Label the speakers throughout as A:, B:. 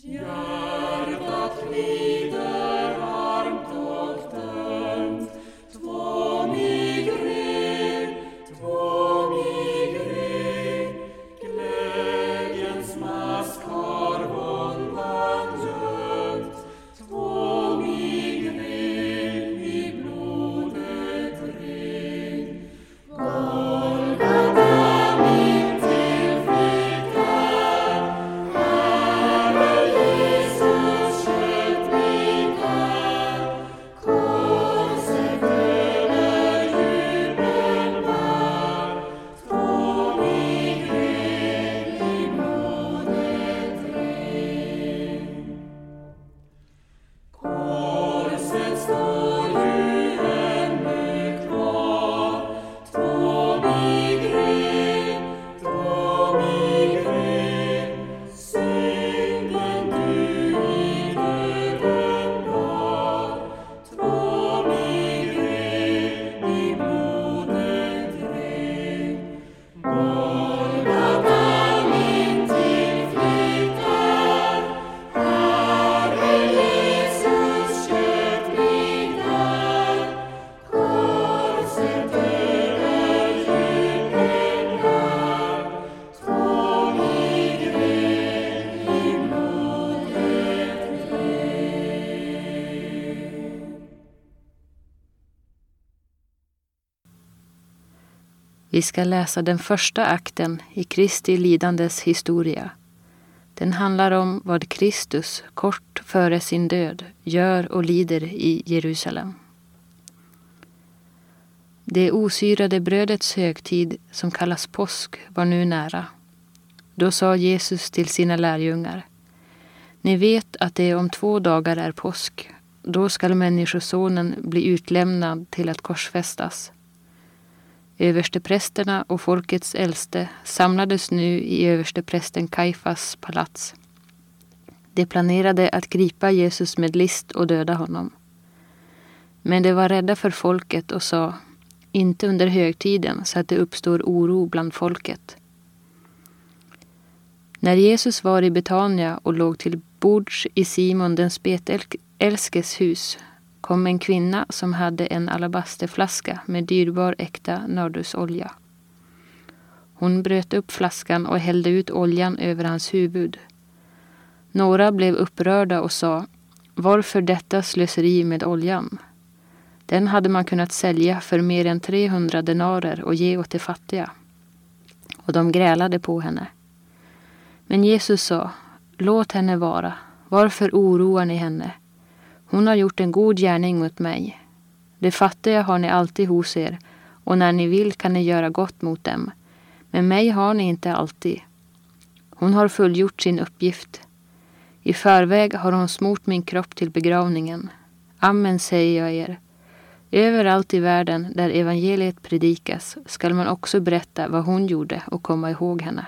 A: Vi ska läsa den första akten i Kristi lidandes historia. Den handlar om vad Kristus kort före sin död gör och lider i Jerusalem. Det osyrade brödets högtid som kallas påsk var nu nära. Då sa Jesus till sina lärjungar: Ni vet att det om 2 dagar är påsk. Då skall människosonen bli utlämnad till att korsfästas. Översteprästerna och folkets äldste samlades nu i översteprästen Kajfas palats. De planerade att gripa Jesus med list och döda honom. Men de var rädda för folket och sa: Inte under högtiden, så att det uppstår oro bland folket. När Jesus var i Betania och låg till bords i Simon den spetälskes hus, kom en kvinna som hade en alabasterflaska med dyrbar äkta nardusolja. Hon bröt upp flaskan och hällde ut oljan över hans huvud. Några blev upprörda och sa: Varför detta slöseri med oljan? Den hade man kunnat sälja för mer än 300 denarer och ge åt de fattiga. Och de grälade på henne. Men Jesus sa: Låt henne vara. Varför oroar ni henne? Hon har gjort en god gärning mot mig. De fattiga har ni alltid hos er, och när ni vill kan ni göra gott mot dem. Men mig har ni inte alltid. Hon har fullgjort sin uppgift. I förväg har hon smort min kropp till begravningen. Amen, säger jag er. Överallt i världen där evangeliet predikas skall man också berätta vad hon gjorde och komma ihåg henne.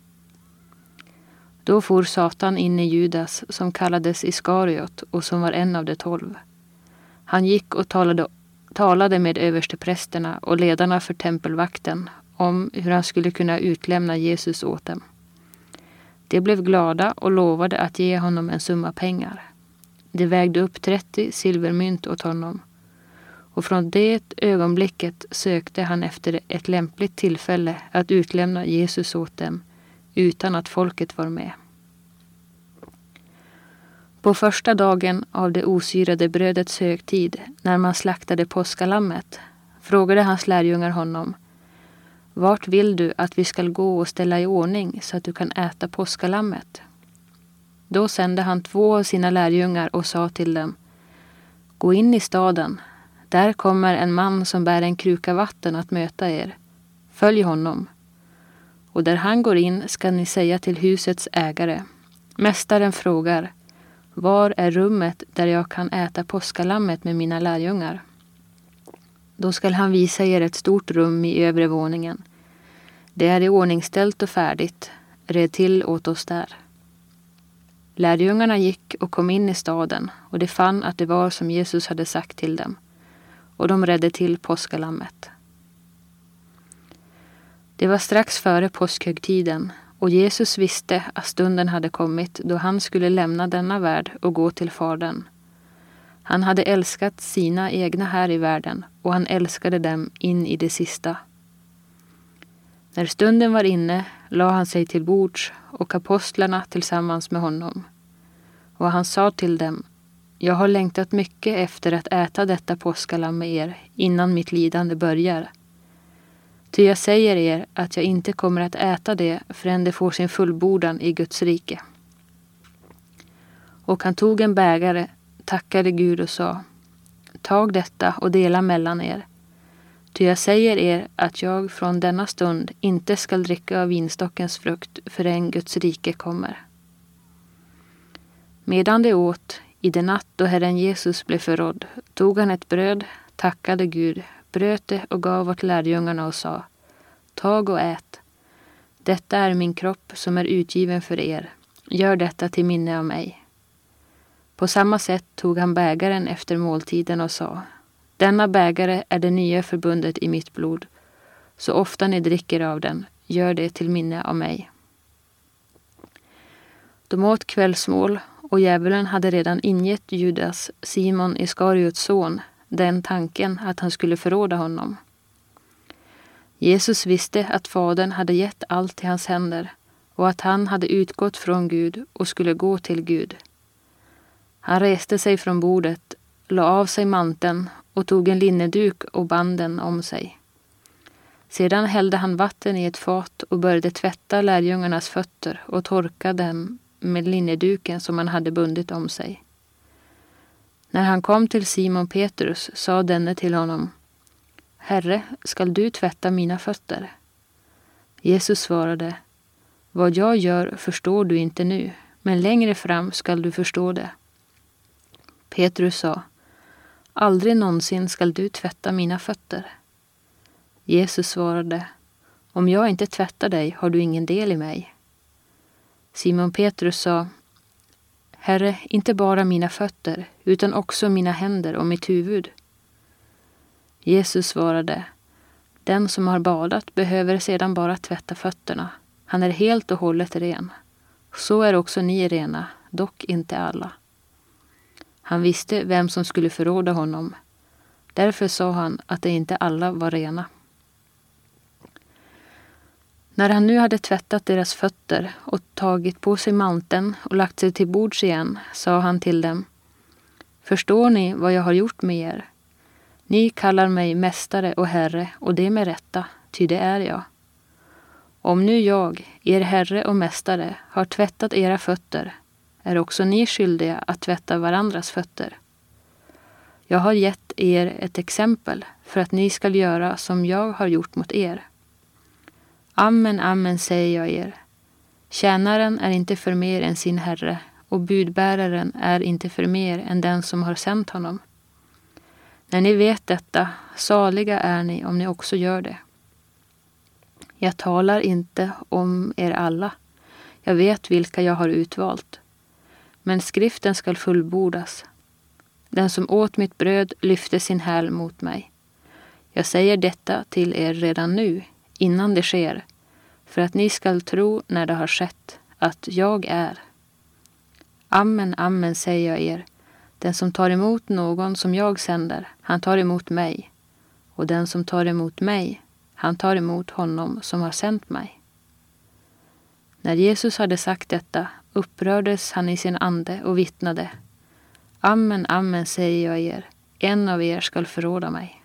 A: Då for Satan in i Judas, som kallades Iskariot och som var en av de 12. Han gick och talade med översteprästerna och ledarna för tempelvakten om hur han skulle kunna utlämna Jesus åt dem. De blev glada och lovade att ge honom en summa pengar. De vägde upp 30 silvermynt åt honom. Och från det ögonblicket sökte han efter ett lämpligt tillfälle att utlämna Jesus åt dem, utan att folket var med. På första dagen av det osyrade brödets högtid, när man slaktade påskalammet, frågade hans lärjungar honom: Vart vill du att vi skall gå och ställa i ordning så att du kan äta påskalammet? Då sände han 2 av sina lärjungar och sa till dem: Gå in i staden. Där kommer en man som bär en kruka vatten att möta er. Följ honom. Och där han går in ska ni säga till husets ägare: Mästaren frågar: Var är rummet där jag kan äta påskalammet med mina lärjungar? Då skall han visa er ett stort rum i övre våningen. Det är i ordningställt och färdigt. Red till åt oss där. Lärjungarna gick och kom in i staden, och de fann att det var som Jesus hade sagt till dem. Och de redde till påskalammet. Det var strax före påskhögtiden, Och Jesus visste att stunden hade kommit då han skulle lämna denna värld och gå till Fadern. Han hade älskat sina egna här i världen och han älskade dem in i det sista. När stunden var inne la han sig till bords och apostlarna tillsammans med honom. Och han sa till dem: Jag har längtat mycket efter att äta detta påskalamm med er innan mitt lidande börjar. Ty jag säger er att jag inte kommer att äta det förrän det får sin fullbordan i Guds rike. Och han tog en bägare, tackade Gud och sa: Tag detta och dela mellan er. Ty jag säger er att jag från denna stund inte skall dricka av vinstockens frukt förrän Guds rike kommer. Medan de åt, i den natt då Herren Jesus blev förrådd, tog han ett bröd, tackade Gud, bröt det och gav åt lärjungarna och sa: Tag och ät. Detta är min kropp som är utgiven för er. Gör detta till minne av mig. På samma sätt tog han bägaren efter måltiden och sa: Denna bägare är det nya förbundet i mitt blod. Så ofta ni dricker av den, gör det till minne av mig. De åt kvällsmål och djävulen hade redan ingett Judas, Simon Iskariots son, den tanken att han skulle förråda honom. Jesus visste att Fadern hade gett allt i hans händer och att han hade utgått från Gud och skulle gå till Gud. Han reste sig från bordet, la av sig manteln och tog en linneduk och band den om sig. Sedan hällde han vatten i ett fat och började tvätta lärjungarnas fötter och torka dem med linneduken som han hade bundit om sig. När han kom till Simon Petrus sa denne till honom: Herre, skall du tvätta mina fötter? Jesus svarade: Vad jag gör förstår du inte nu, men längre fram skall du förstå det. Petrus sa: Aldrig någonsin skall du tvätta mina fötter. Jesus svarade: Om jag inte tvättar dig har du ingen del i mig. Simon Petrus sa: Herre, inte bara mina fötter, utan också mina händer och mitt huvud. Jesus svarade: Den som har badat behöver sedan bara tvätta fötterna. Han är helt och hållet ren. Så är också ni rena, dock inte alla. Han visste vem som skulle förråda honom. Därför sa han att det inte alla var rena. När han nu hade tvättat deras fötter och tagit på sig manteln och lagt sig till bords igen, sa han till dem: Förstår ni vad jag har gjort med er? Ni kallar mig mästare och herre, och det med rätta, ty det är jag. Om nu jag, er herre och mästare, har tvättat era fötter, är också ni skyldiga att tvätta varandras fötter. Jag har gett er ett exempel för att ni skall göra som jag har gjort mot er. Amen, amen säger jag er. Tjänaren är inte för mer än sin herre, och budbäraren är inte för mer än den som har sänt honom. När ni vet detta, saliga är ni om ni också gör det. Jag talar inte om er alla. Jag vet vilka jag har utvalt. Men skriften skall fullbordas. Den som åt mitt bröd lyfte sin häl mot mig. Jag säger detta till er redan nu, innan det sker, för att ni skall tro när det har skett, att jag är. Amen, amen säger jag er. Den som tar emot någon som jag sänder, han tar emot mig. Och den som tar emot mig, han tar emot honom som har sänt mig. När Jesus hade sagt detta, upprördes han i sin ande och vittnade: Amen, amen säger jag er, en av er skall förråda mig.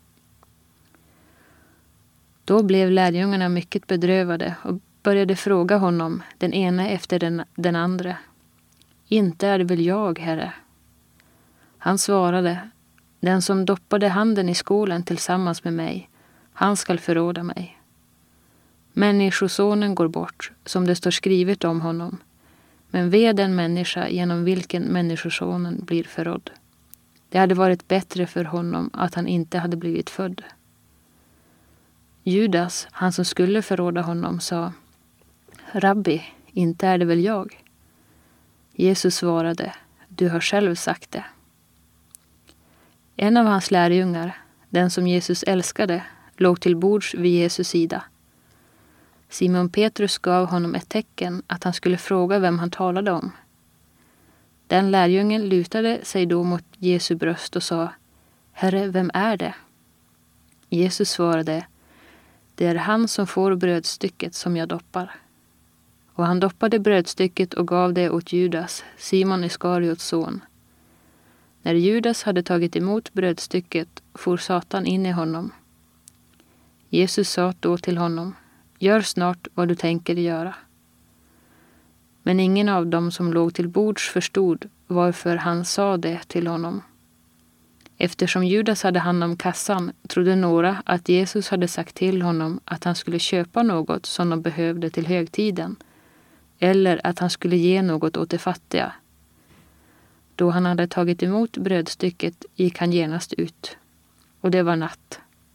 A: Då blev lärjungarna mycket bedrövade och började fråga honom, den ene efter den andra: Inte är det väl jag, Herre? Han svarade: Den som doppade handen i skålen tillsammans med mig, han skall förråda mig. Människosonen går bort, som det står skrivet om honom. Men ve den människa genom vilken människosonen blir förrådd. Det hade varit bättre för honom att han inte hade blivit född. Judas, han som skulle förråda honom, sa: Rabbi, inte är det väl jag? Jesus svarade: Du har själv sagt det. En av hans lärjungar, den som Jesus älskade, låg till bords vid Jesus sida. Simon Petrus gav honom ett tecken att han skulle fråga vem han talade om. Den lärjungen lutade sig då mot Jesu bröst och sa: Herre, vem är det? Jesus svarade: Det är han som får brödstycket som jag doppar. Och han doppade brödstycket och gav det åt Judas, Simon Iskariots son. När Judas hade tagit emot brödstycket for Satan in i honom. Jesus sa då till honom: Gör snart vad du tänker göra. Men ingen av dem som låg till bords förstod varför han sa det till honom. Eftersom Judas hade hand om kassan trodde några att Jesus hade sagt till honom att han skulle köpa något som de behövde till högtiden, eller att han skulle ge något åt de fattiga. Då han hade tagit emot brödstycket gick han genast ut, och det var natt.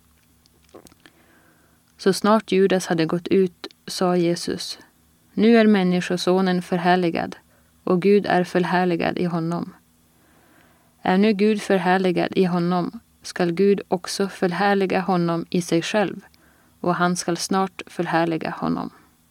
A: Så snart Judas hade gått ut sa Jesus: Nu är människosonen förhärligad, och Gud är förhärligad i honom. Är nu Gud förhärligad i honom, skall Gud också förhärliga honom i sig själv, och han skall snart förhärliga honom.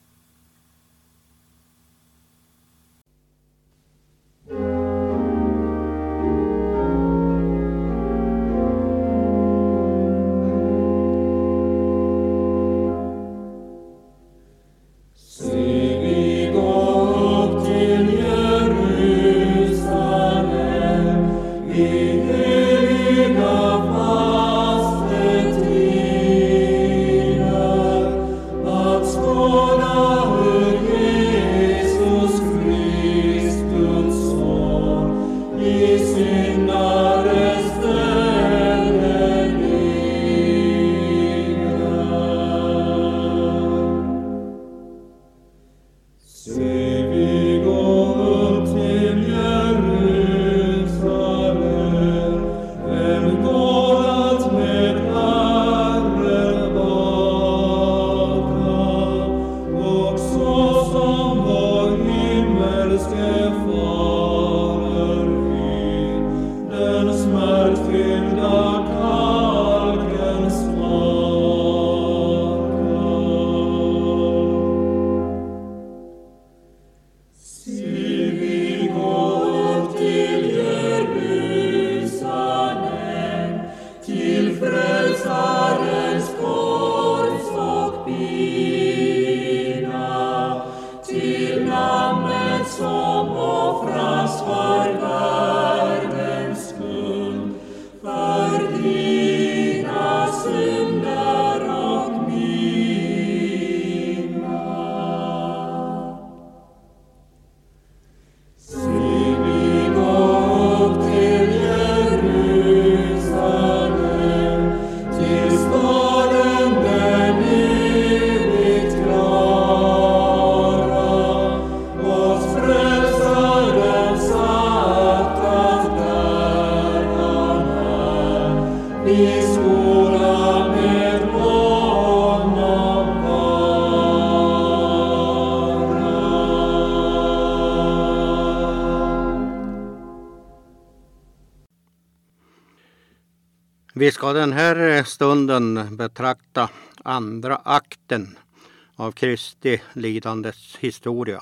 B: Vi ska den här stunden betrakta andra akten av Kristi lidandes historia.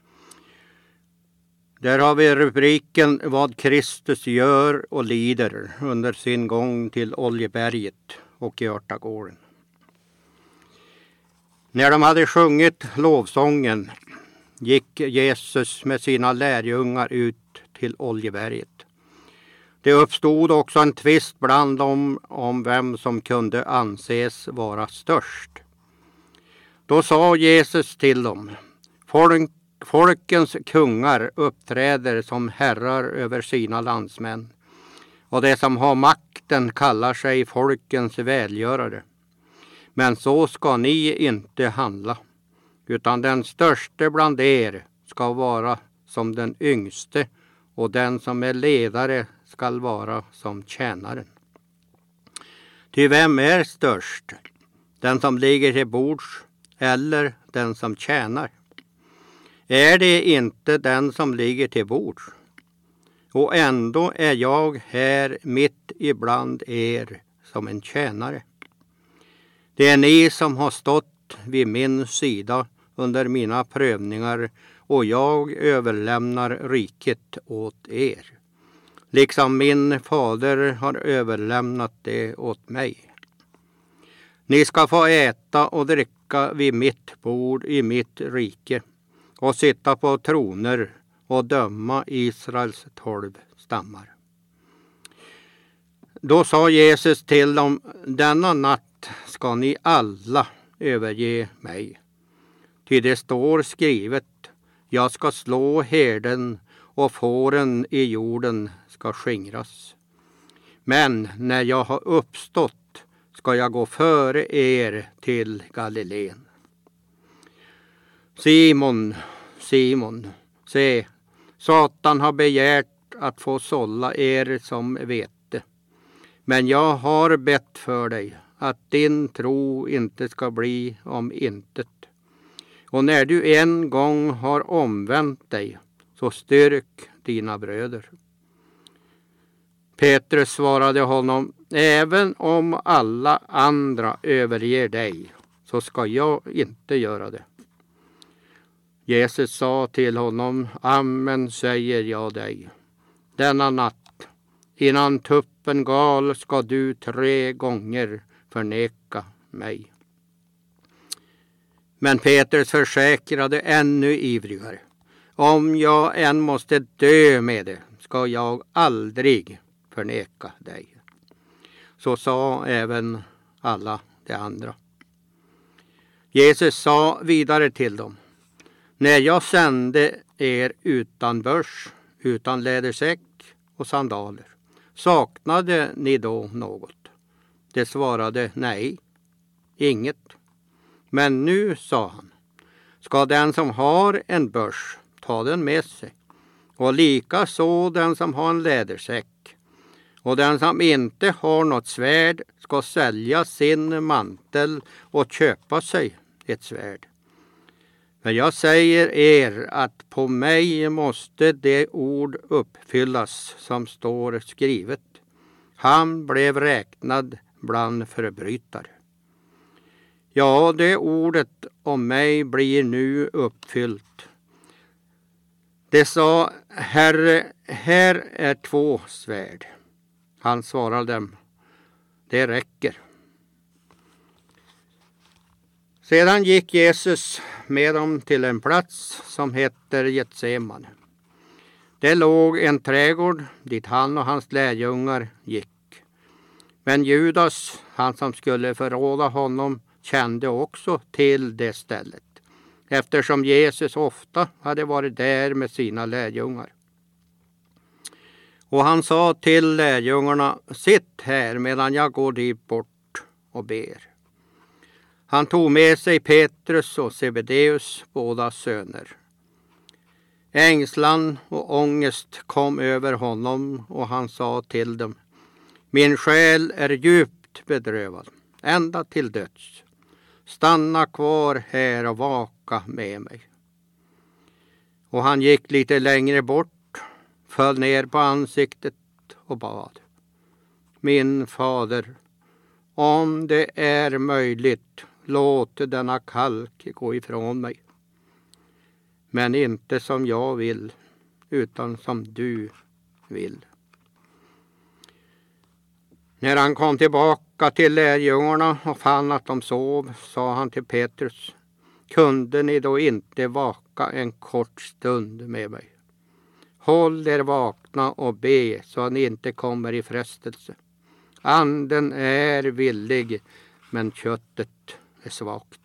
B: Där har vi rubriken Vad Kristus gör och lider under sin gång till Oljeberget och i örtagården. När de hade sjungit lovsången gick Jesus med sina lärjungar ut till Oljeberget. Det uppstod också en tvist bland dem om vem som kunde anses vara störst. Då sa Jesus till dem: Folkens kungar uppträder som herrar över sina landsmän, och det som har makten kallar sig folkens välgörare. Men så ska ni inte handla, utan den störste bland er ska vara som den yngste, och den som är ledare skall vara som tjänaren. Ty vem är störst? Den som ligger till bords eller den som tjänar? Är det inte den som ligger till bords? Och ändå är jag här mitt ibland er som en tjänare. Det är ni som har stått stått vid min sida under mina prövningar och jag överlämnar riket åt er. Liksom min fader har överlämnat det åt mig. Ni ska få äta och dricka vid mitt bord i mitt rike och sitta på troner och döma Israels 12 stammar. Då sa Jesus till dem, denna natt ska ni alla överge mig. Ty det står skrivet, jag ska slå herden och fåren i jorden ska skingras. Men när jag har uppstått ska jag gå före er till Galileen. Simon, Simon, se, Satan har begärt att få sålla er som vete. Men jag har bett för dig att din tro inte ska bli om intet. Och när du en gång har omvänt dig, så styrk dina bröder. Petrus svarade honom, även om alla andra överger dig, så ska jag inte göra det. Jesus sa till honom, amen säger jag dig. Denna natt, innan tuppen gal, ska du 3 gånger förneka mig. Men Petrus försäkrade ännu ivrigare. Om jag än måste dö med det, ska jag aldrig förneka dig. Så sa även alla de andra. Jesus sa vidare till dem. När jag sände er utan börs, utan lädersäck och sandaler, saknade ni då något? Det svarade nej, inget. Men nu, sa han, ska den som har en börs ta den med sig, och lika så den som har en lädersäck. Och den som inte har något svärd ska sälja sin mantel och köpa sig ett svärd. Men jag säger er att på mig måste det ord uppfyllas som står skrivet. Han blev räknad bland förbrytare. Ja, det ordet om mig blir nu uppfyllt. Det sa, Herre, här är 2 svärd. Han svarade dem, det räcker. Sedan gick Jesus med dem till en plats som heter Getsemane. Det låg en trädgård dit han och hans lärjungar gick. Men Judas, han som skulle förråda honom, kände också till det stället, eftersom Jesus ofta hade varit där med sina lärjungar. Och han sa till lärjungarna, sitt här medan jag går dit bort och ber. Han tog med sig Petrus och Sebedeus, båda söner. Ängslan och ångest kom över honom och han sa till dem, min själ är djupt bedrövad, ända till döds. Stanna kvar här och vaka med mig. Och han gick lite längre bort, föll ner på ansiktet och bad. Min fader, om det är möjligt, låt denna kalk gå ifrån mig. Men inte som jag vill, utan som du vill. När han kom tillbaka till lärjungarna och fann att de sov, sa han till Petrus, kunde ni då inte vaka en kort stund med mig? Håll er vakna och be så att ni inte kommer i frestelse. Anden är villig, men köttet är svagt.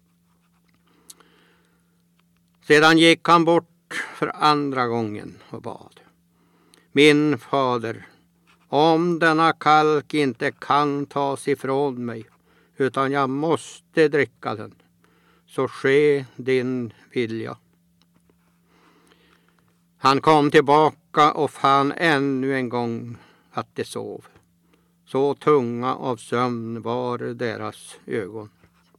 B: Sedan gick han bort för andra gången och bad. Min fader, om denna kalk inte kan tas ifrån mig, utan jag måste dricka den, så ske din vilja. Han kom tillbaka och fann ännu en gång att de sov. Så tunga av sömn var deras ögon.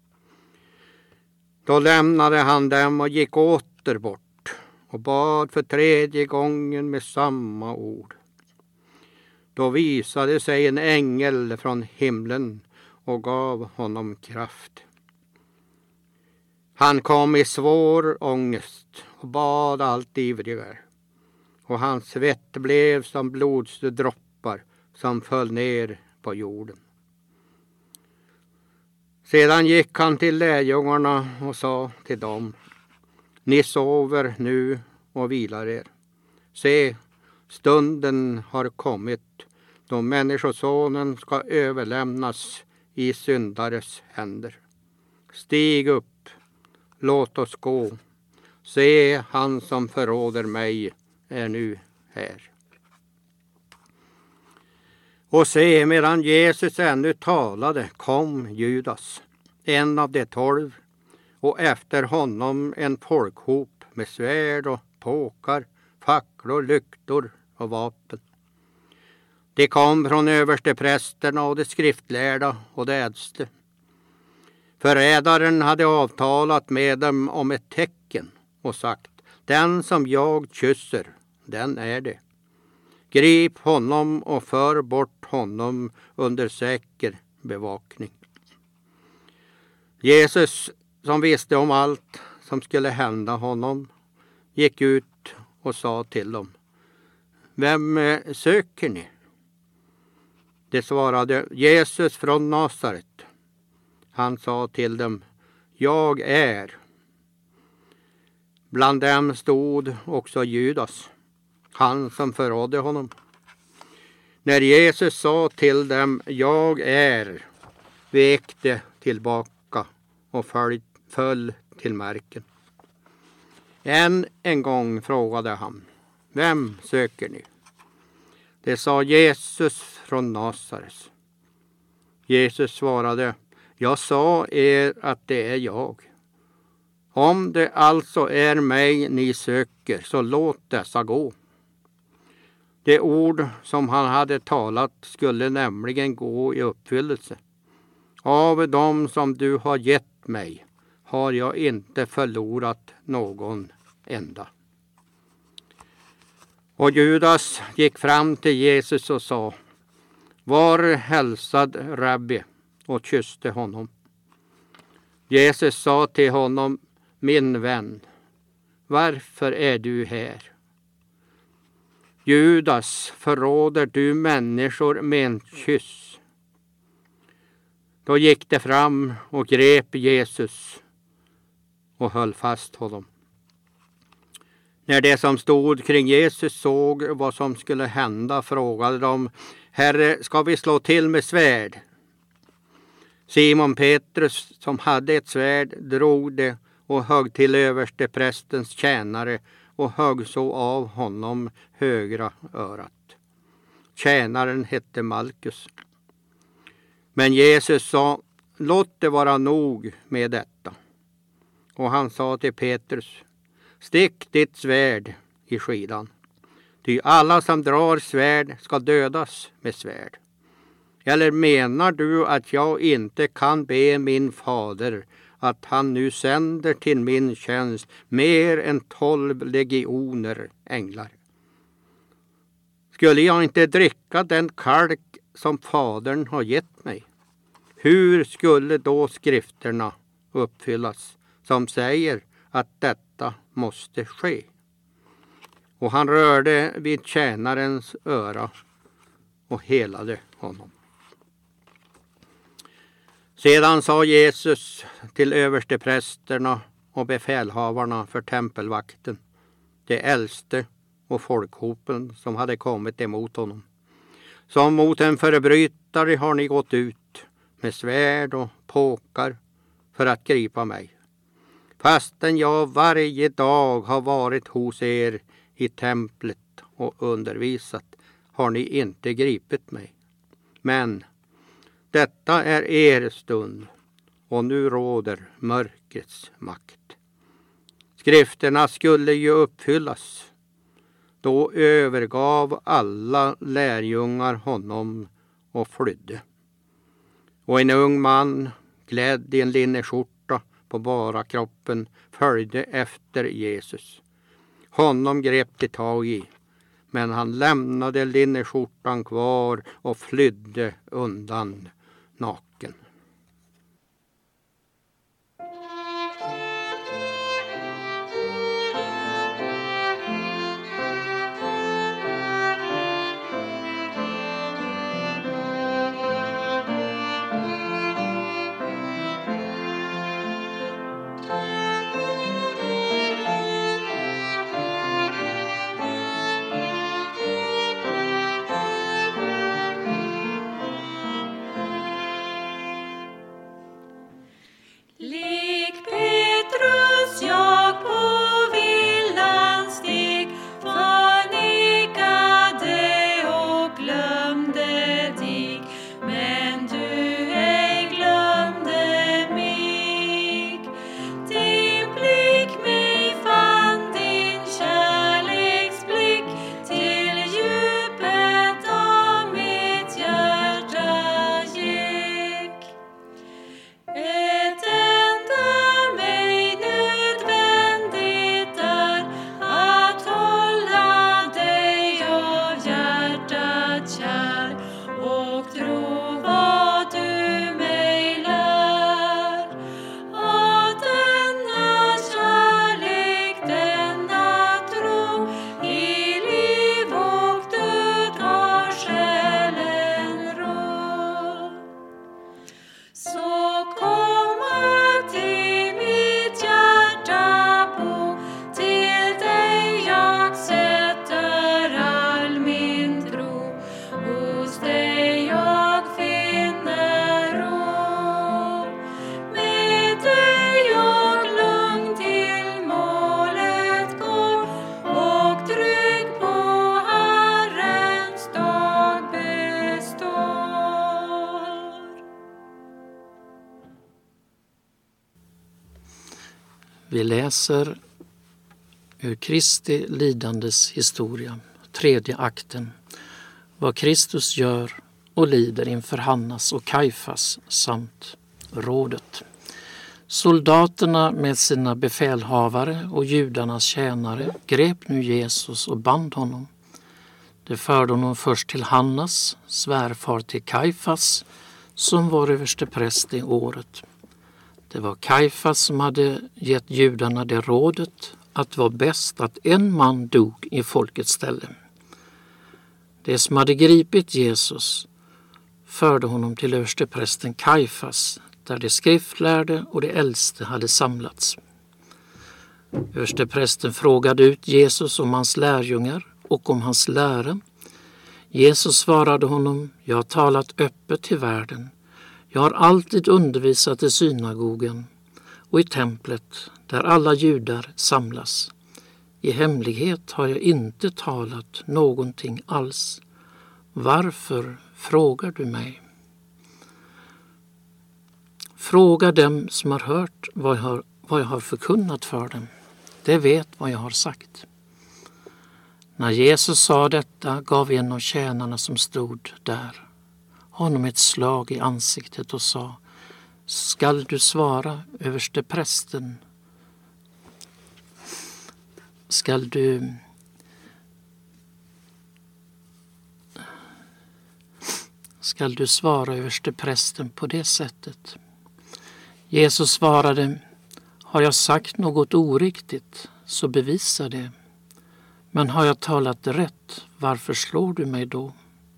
B: Då lämnade han dem och gick åter bort och bad för 3:e gången med samma ord. Då visade sig en ängel från himlen och gav honom kraft. Han kom i svår ångest och bad allt ivrigare. Och hans svett blev som blodsdroppar som föll ner på jorden. Sedan gick han till lärjungarna och sa till dem: ni sover nu och vilar er. Se, stunden har kommit då människosonen ska överlämnas i syndares händer. Stig upp, låt oss gå. Se, han som förråder mig är nu här. Och se, medan Jesus ännu talade kom Judas, en av de 12, och efter honom en folkhop med svärd och påkar, facklor, lyktor och vapen. De kom från översteprästerna och de skriftlärda och de äldste. Förrädaren hade avtalat med dem om ett tecken och sagt: den som jag kysser, den är det. Grip honom och för bort honom under säker bevakning. Jesus, som visste om allt som skulle hända honom, gick ut och sa till dem: vem söker ni? De svarade: Jesus från Nasaret. Han sa till dem: jag är. Bland dem stod också Judas, han som förrådde honom. När Jesus sa till dem: jag är, vek de tillbaka och föll till marken. Än en gång frågade han: vem söker ni? Det sa: Jesus från Nasaret. Jesus svarade: jag sa er att det är jag. Om det alltså är mig ni söker, så låt dessa gå. Det ord som han hade talat skulle nämligen gå i uppfyllelse. Av dem som du har gett mig har jag inte förlorat någon enda. Och Judas gick fram till Jesus och sa: var hälsad, rabbi, och kysste honom. Jesus sa till honom: min vän, varför är du här? Judas, förråder du människor med en kyss? Då gick det fram och grep Jesus och höll fast honom. När de som stod kring Jesus såg vad som skulle hända frågade de: Herre, ska vi slå till med svärd? Simon Petrus, som hade ett svärd, drog det och högg till översteprästens tjänare och högg så av honom högra örat. Tjänaren hette Malkus. Men Jesus sa: låt det vara nog med detta. Och han sa till Petrus: stick ditt svärd i skidan. Ty alla som drar svärd ska dödas med svärd. Eller menar du att jag inte kan be min fader att han nu sänder till min tjänst mer än 12 legioner änglar? Skulle jag inte dricka den kalk som fadern har gett mig? Hur skulle då skrifterna uppfyllas som säger att detta måste ske? Och han rörde vid tjänarens öra och helade honom. Sedan sa Jesus till översteprästerna och befälhavarna för tempelvakten, de äldste och folkhopen som hade kommit emot honom: som mot en förbrytare har ni gått ut med svärd och påkar för att gripa mig. Fastän jag varje dag har varit hos er i templet och undervisat, har ni inte gripit mig. Men detta är er stund, och nu råder mörkrets makt. Skrifterna skulle ju uppfyllas. Då övergav alla lärjungar honom och flydde. Och en ung man, klädd i en linneskjorta på bara kroppen, följde efter Jesus. Honom grep de tag i, men han lämnade linneskjortan kvar och flydde undan naken.
C: Vi läser ur Kristi lidandes historia, 3:e akten, vad Kristus gör och lider inför Hannas och Kajfas samt rådet. Soldaterna med sina befälhavare och judarnas tjänare grep nu Jesus och band honom. De förde honom först till Hannas, svärfar till Kajfas, som var överstepräst i året. Det var Kajfas som hade gett judarna det rådet att det var bäst att en man dog i folkets ställe. De som hade gripit Jesus förde honom till översteprästen Kajfas, där de skriftlärde och de äldste hade samlats. Översteprästen frågade ut Jesus om hans lärjungar och om hans lära. Jesus svarade honom: jag har talat öppet till världen. Jag har alltid undervisat i synagogan och i templet där alla judar samlas. I hemlighet har jag inte talat någonting alls. Varför frågar du mig? Fråga dem som har hört vad jag har förkunnat för dem. De vet vad jag har sagt. När Jesus sa detta gav en av tjänarna som stod där honom ett slag i ansiktet och sa: skall du svara översteprästen? Skall du svara översteprästen på det sättet? Jesus svarade: har jag sagt något oriktigt så bevisa det. Men har jag talat rätt, varför slår du mig då?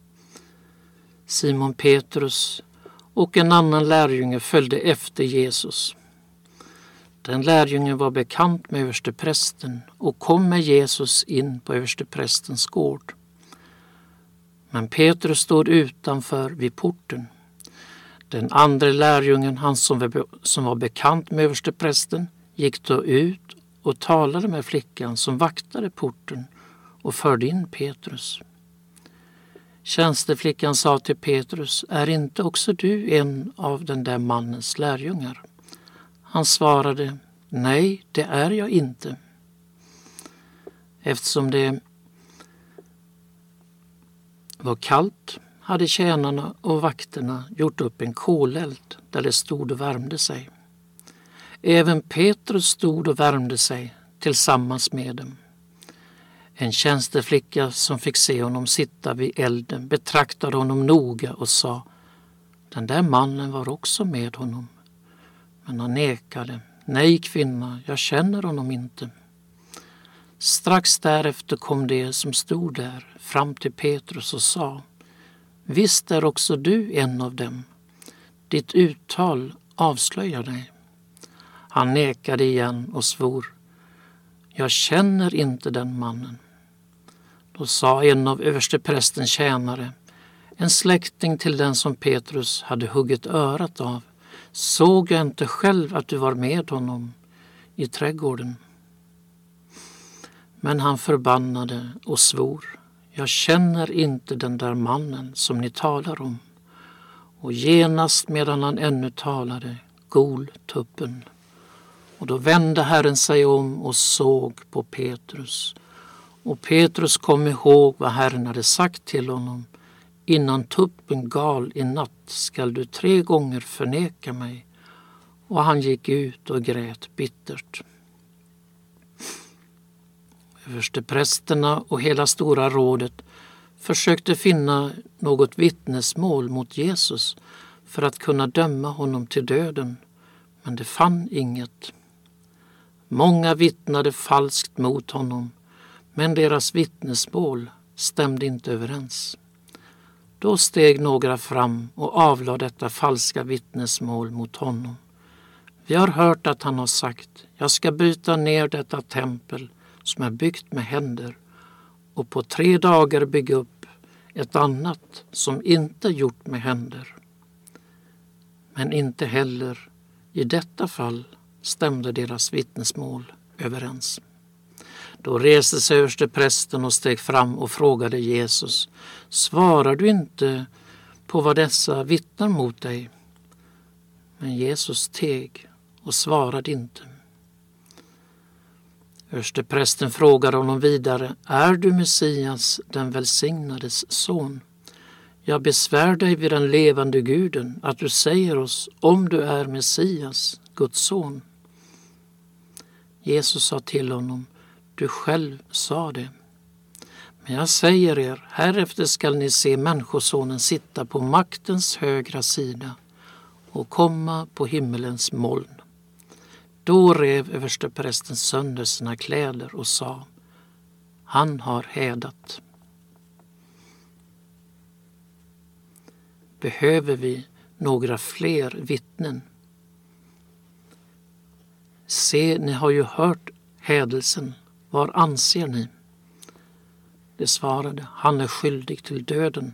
C: Simon Petrus och en annan lärjunge följde efter Jesus. Den lärjungen var bekant med översteprästen och kom med Jesus in på översteprästens gård. Men Petrus stod utanför vid porten. Den andra lärjungen, han som var bekant med översteprästen, gick då ut och talade med flickan som vaktade porten och förde in Petrus. Tjänsteflickan sa till Petrus: är inte också du en av den där mannens lärjungar? Han svarade: nej, det är jag inte. Eftersom det var kallt hade tjänarna och vakterna gjort upp en koleld där det stod och värmde sig. Även Petrus stod och värmde sig tillsammans med dem. En tjänsteflicka som fick se honom sitta vid elden betraktade honom noga och sa: den där mannen var också med honom. Men han nekade: nej kvinna, jag känner honom inte. Strax därefter kom det som stod där fram till Petrus och sa: visst är också du en av dem. Ditt uttal avslöjar dig. Han nekade igen och svor: jag känner inte den mannen. Då sa en av översteprästens tjänare, en släkting till den som Petrus hade huggit örat av: såg jag inte själv att du var med honom i trädgården? Men han förbannade och svor: jag känner inte den där mannen som ni talar om. Och genast medan han ännu talade gol tuppen. Och då vände Herren sig om och såg på Petrus. Och Petrus kom ihåg vad Herren hade sagt till honom: innan tuppen gal i natt skall du 3 gånger förneka mig. Och han gick ut och grät bittert. Översteprästerna och hela stora rådet försökte finna något vittnesmål mot Jesus för att kunna döma honom till döden, men det fann inget. Många vittnade falskt mot honom, men deras vittnesmål stämde inte överens. Då steg några fram och avlade detta falska vittnesmål mot honom. Vi har hört att han har sagt: jag ska bryta ner detta tempel som är byggt med händer och på 3 dagar bygga upp ett annat som inte är gjort med händer. Men inte heller i detta fall stämde deras vittnesmål överens. Då reste sig översteprästen och steg fram och frågade Jesus: svarar du inte på vad dessa vittnar mot dig? Men Jesus teg och svarade inte. Översteprästen frågar honom vidare: är du Messias, den välsignades son? Jag besvär dig vid den levande guden att du säger oss om du är Messias, Guds son. Jesus sa till honom: du själv sa det. Men jag säger er, härefter skall ni se människosonen sitta på maktens högra sida och komma på himmelens moln. Då rev översteprästen sönder sina kläder och sa: han har hädat. Behöver vi några fler vittnen? Se, ni har ju hört hädelsen. Vad anser ni? De svarade: han är skyldig till döden.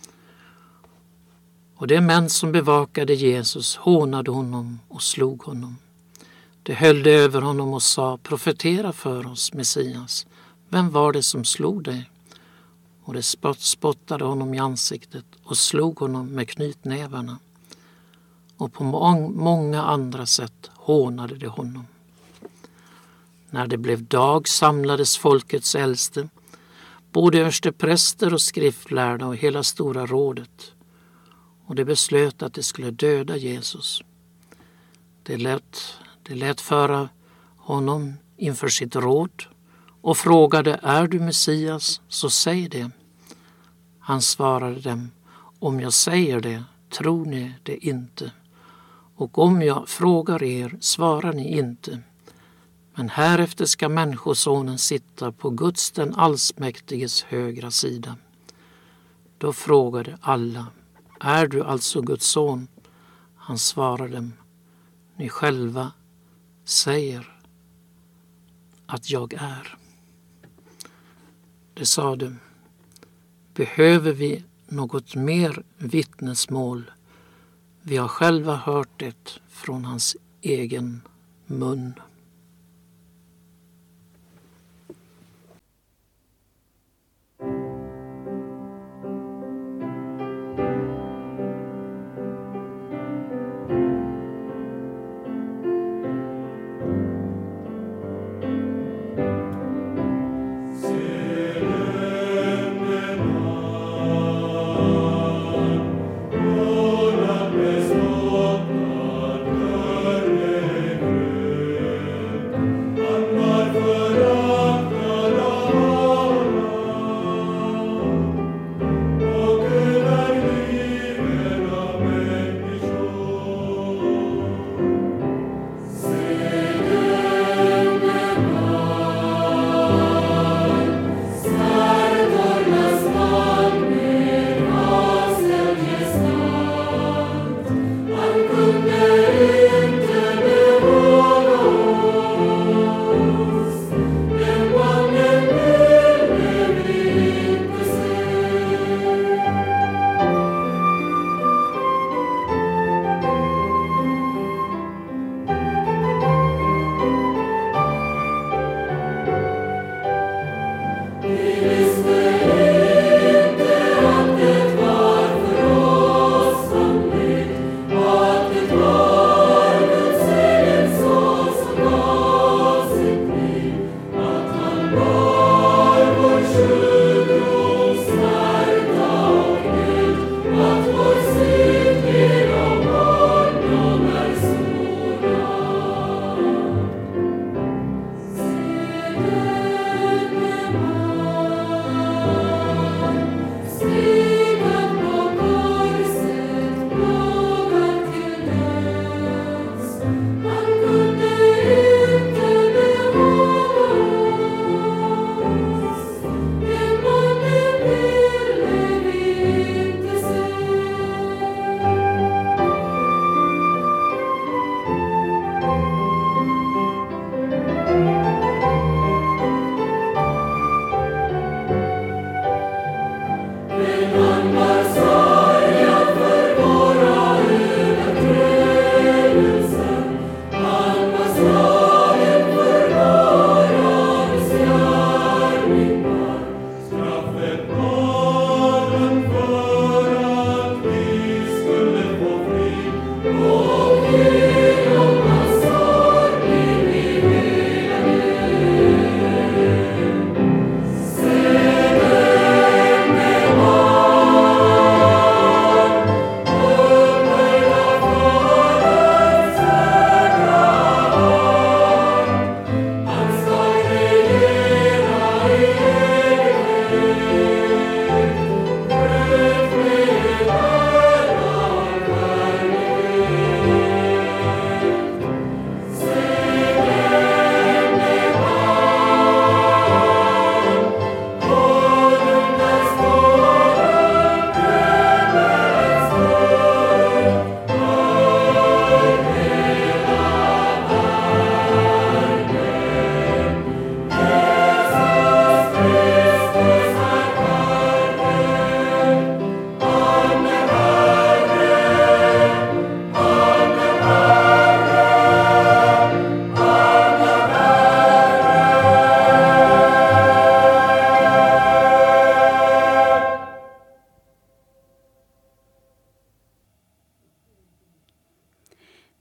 C: Och de män som bevakade Jesus hånade honom och slog honom. De höll över honom och sa: profetera för oss, Messias. Vem var det som slog dig? Och de spottade honom i ansiktet och slog honom med knytnävarna. Och på många andra sätt hånade de honom. När det blev dag samlades folkets äldste, både överstepräster och skriftlärda och hela stora rådet. Och de beslöt att de skulle döda Jesus. De lät föra honom inför sitt råd och frågade: är du Messias, så säg det. Han svarade dem: om jag säger det, tror ni det inte. Och om jag frågar er, svarar ni inte. Men härefter ska människosonen sitta på Guds den allsmäktiges högra sida. Då frågade alla: är du alltså Guds son? Han svarade dem: ni själva säger att jag är. Det sade: behöver vi något mer vittnesmål? Vi har själva hört det från hans egen mun.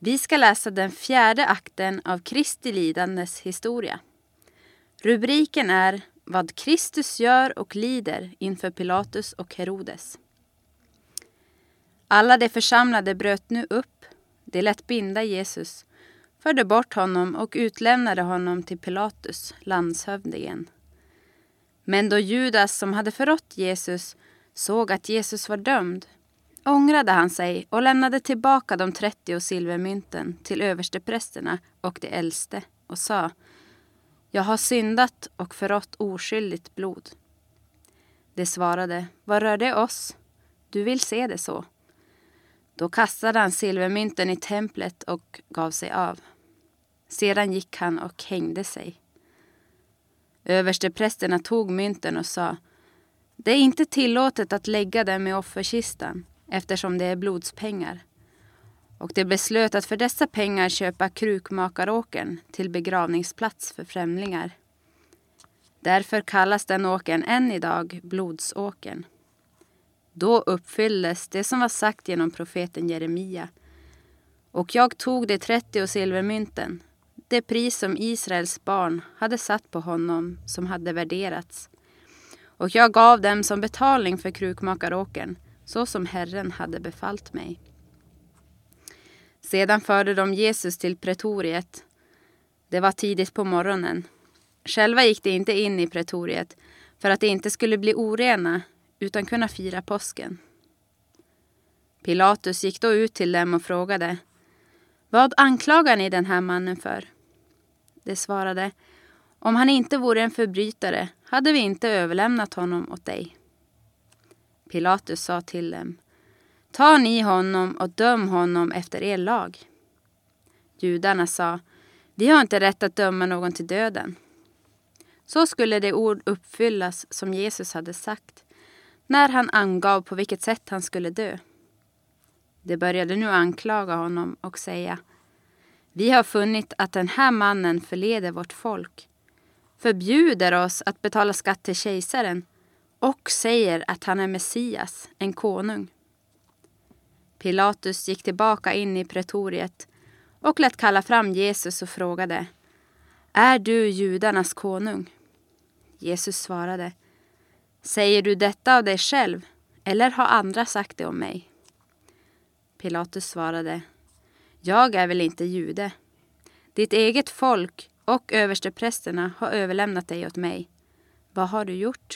D: Vi ska läsa den 4:e akten av Kristi lidandes historia. Rubriken är Vad Kristus gör och lider inför Pilatus och Herodes. Alla de församlade bröt nu upp. De lät binda Jesus, förde bort honom och utlämnade honom till Pilatus, landshövdingen. Men då Judas, som hade förrått Jesus, såg att Jesus var dömd, ångrade han sig och lämnade tillbaka de 30 silvermynten till översteprästerna och de äldste och sa: Jag har syndat och förrått oskyldigt blod. De svarade: Vad rör det oss? Du vill se det så. Då kastade han silvermynten i templet och gav sig av. Sedan gick han och hängde sig. Översteprästerna tog mynten och sa: Det är inte tillåtet att lägga dem i offerkistan, eftersom det är blodspengar. Och det beslöt att för dessa pengar köpa krukmakaråkern till begravningsplats för främlingar. Därför kallas den åkern än idag blodsåkern. Då uppfylldes det som var sagt genom profeten Jeremia. Och jag tog de 30 silvermynten, det pris som Israels barn hade satt på honom som hade värderats. Och jag gav dem som betalning för krukmakaråkern, så som Herren hade befallt mig. Sedan förde de Jesus till pretoriet. Det var tidigt på morgonen. Själva gick de inte in i pretoriet för att de inte skulle bli orena utan kunna fira påsken. Pilatus gick då ut till dem och frågade: Vad anklagar ni den här mannen för? De svarade: Om han inte vore en förbrytare hade vi inte överlämnat honom åt dig. Pilatus sa till dem: Ta ni honom och döm honom efter er lag. Judarna sa: Vi har inte rätt att döma någon till döden. Så skulle det ord uppfyllas som Jesus hade sagt, när han angav på vilket sätt han skulle dö. De började nu anklaga honom och säga: Vi har funnit att den här mannen förleder vårt folk, förbjuder oss att betala skatt till kejsaren och säger att han är Messias, en konung. Pilatus gick tillbaka in i pretoriet och lät kalla fram Jesus och frågade: Är du judarnas konung? Jesus svarade: Säger du detta av dig själv, eller har andra sagt det om mig? Pilatus svarade: Jag är väl inte jude. Ditt eget folk och översteprästerna har överlämnat dig åt mig. Vad har du gjort?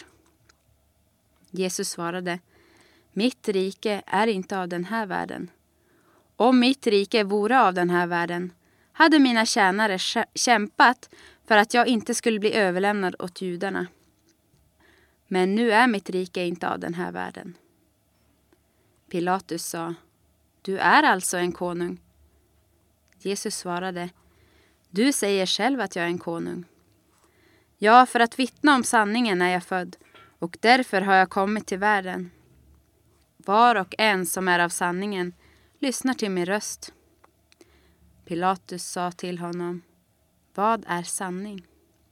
D: Jesus svarade: Mitt rike är inte av den här världen. Om mitt rike vore av den här världen hade mina tjänare kämpat för att jag inte skulle bli överlämnad åt judarna. Men nu är mitt rike inte av den här världen. Pilatus sa: Du är alltså en konung. Jesus svarade: Du säger själv att jag är en konung. Ja, för att vittna om sanningen är jag född, och därför har jag kommit till världen. Var och en som är av sanningen lyssnar till min röst. Pilatus sa till honom: Vad är sanning?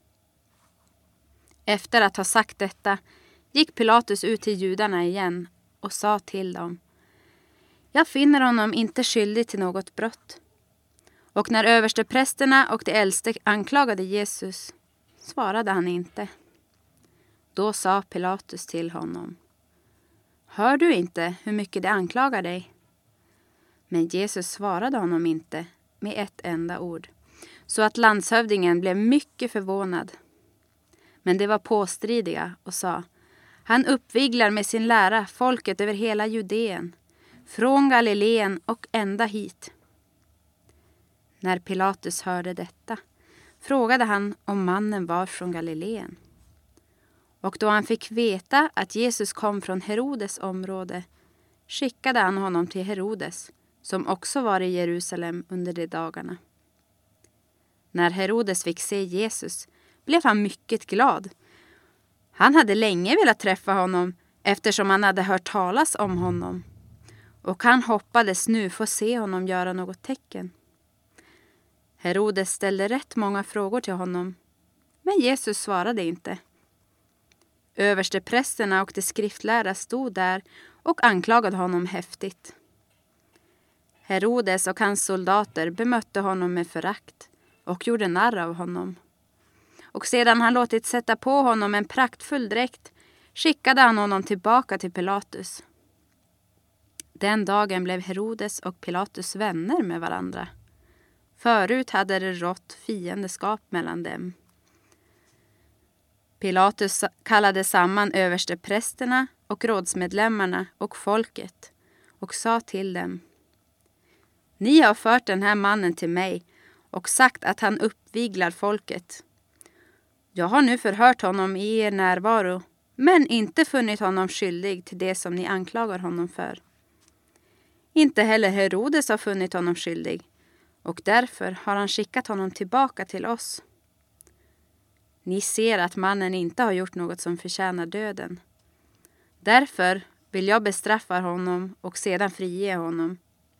D: Efter att ha sagt detta gick Pilatus ut till judarna igen och sa till dem: Jag finner honom inte skyldig till något brott. Och när översteprästerna och de äldste anklagade Jesus svarade han inte. Då sa Pilatus till honom: Hör du inte hur mycket de anklagar dig? Men Jesus svarade honom inte med ett enda ord, så att landshövdingen blev mycket förvånad. Men de var påstridiga och sa: Han uppviglar med sin lära folket över hela Judeen, från Galileen och ända hit. När Pilatus hörde detta frågade han om mannen var från Galileen. Och då han fick veta att Jesus kom från Herodes område skickade han honom till Herodes, som också var i Jerusalem under de dagarna. När Herodes fick se Jesus blev han mycket glad. Han hade länge velat träffa honom eftersom han hade hört talas om honom. Och han hoppades nu få se honom göra något tecken. Herodes ställde rätt många frågor till honom, men Jesus svarade inte. Översteprästerna och de skriftlärda stod där och anklagade honom häftigt. Herodes och hans soldater bemötte honom med förakt och gjorde narr av honom. Och sedan han låtit sätta på honom en praktfull dräkt skickade han honom tillbaka till Pilatus. Den dagen blev Herodes och Pilatus vänner med varandra. Förut hade det rått fiendeskap mellan dem. Pilatus kallade samman översteprästerna och rådsmedlemmarna och folket och sa till dem: Ni har fört den här mannen till mig och sagt att han uppviglar folket. Jag har nu förhört honom i er närvaro, men inte funnit honom skyldig till det som ni anklagar honom för. Inte heller Herodes har funnit honom skyldig, och därför har han skickat honom tillbaka till oss. Ni ser att mannen inte har gjort något som förtjänar döden. Därför vill jag bestraffa honom och sedan frige honom.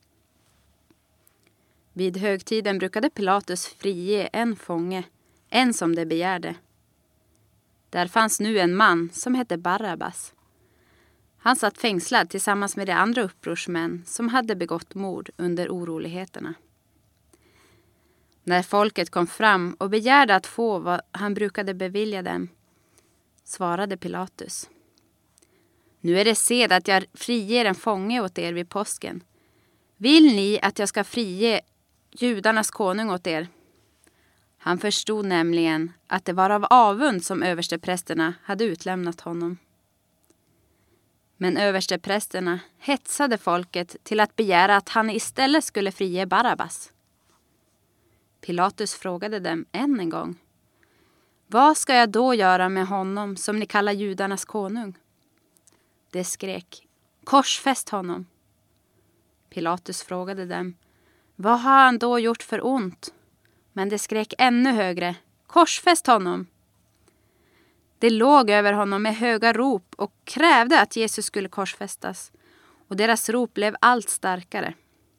D: Vid högtiden brukade Pilatus frige en fånge, en som det begärde. Där fanns nu en man som hette Barabbas. Han satt fängslad tillsammans med de andra upprorsmän som hade begått mord under oroligheterna. När folket kom fram och begärde att få vad han brukade bevilja dem, svarade Pilatus: Nu är det sed att jag friger en fånge åt er vid påsken. Vill ni att jag ska frige judarnas konung åt er? Han förstod nämligen att det var av avund som översteprästerna hade utlämnat honom. Men översteprästerna hetsade folket till att begära att han istället skulle frige Barabbas. Pilatus frågade dem än en gång: Vad ska jag då göra med honom som ni kallar judarnas konung? De skrek: Korsfäst honom! Pilatus frågade dem: Vad har han då gjort för ont? Men de skrek ännu högre: Korsfäst honom! De låg över honom med höga rop och krävde att Jesus skulle korsfästas, och deras rop blev allt starkare.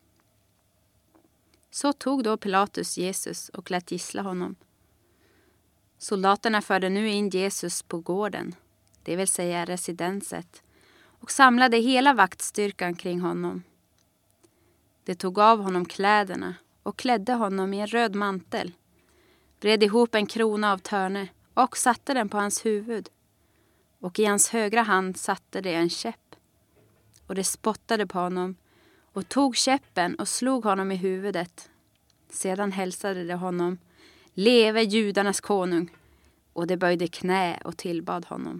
D: Så tog då Pilatus Jesus och lät gissla honom. Soldaterna förde nu in Jesus på gården, det vill säga residenset, och samlade hela vaktstyrkan kring honom. De tog av honom kläderna och klädde honom i en röd mantel, vred ihop en krona av törne och satte den på hans huvud, och i hans högra hand satte de en käpp. Och de spottade på honom och tog käppen och slog honom i huvudet. Sedan hälsade de honom: Leve judarnas konung! Och de böjde knä och tillbad honom.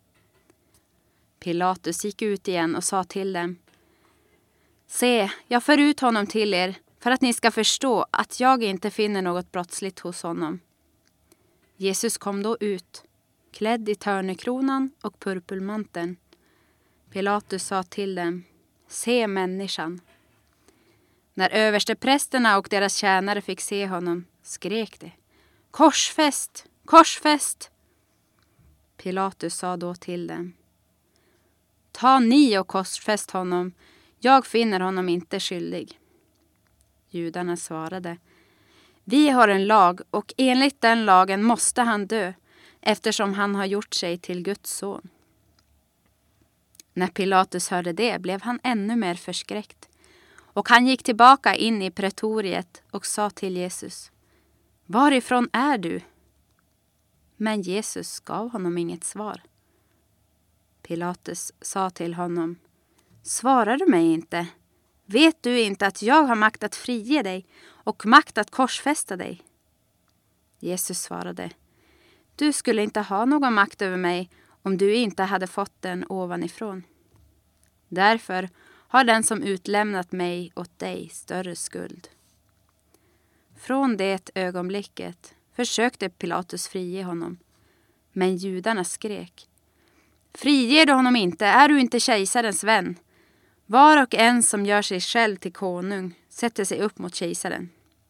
D: Pilatus gick ut igen och sa till dem: Se, jag för ut honom till er för att ni ska förstå att jag inte finner något brottsligt hos honom. Jesus kom då ut, klädd i törnekronan och purpurmanteln. Pilatus sa till dem: Se människan! När översteprästerna och deras tjänare fick se honom skrek de: Korsfäst! Korsfäst! Pilatus sa då till dem: Ta ni och korsfäst honom, jag finner honom inte skyldig. Judarna svarade: Vi har en lag, och enligt den lagen måste han dö, eftersom han har gjort sig till Guds son. När Pilatus hörde det blev han ännu mer förskräckt, och han gick tillbaka in i pretoriet och sa till Jesus: Varifrån är du? Men Jesus gav honom inget svar. Pilatus sa till honom: Svarar du mig inte? Vet du inte att jag har makt att frige dig och makt att korsfästa dig? Jesus svarade: Du skulle inte ha någon makt över mig om du inte hade fått den ovanifrån. Därför har den som utlämnat mig åt dig större skuld. Från det ögonblicket försökte Pilatus frige honom, men judarna skrek: Friger du honom inte, är du inte kejsarens vän. Var och en som gör sig själv till konung sätter sig upp mot kejsaren.